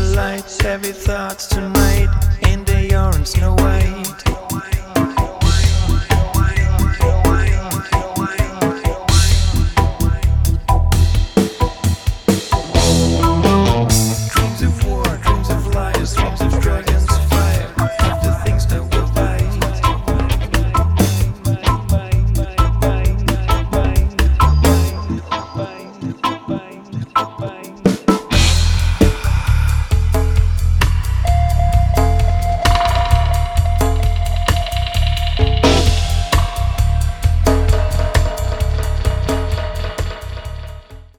lights, heavy thoughts tonight. In the orange Snow White.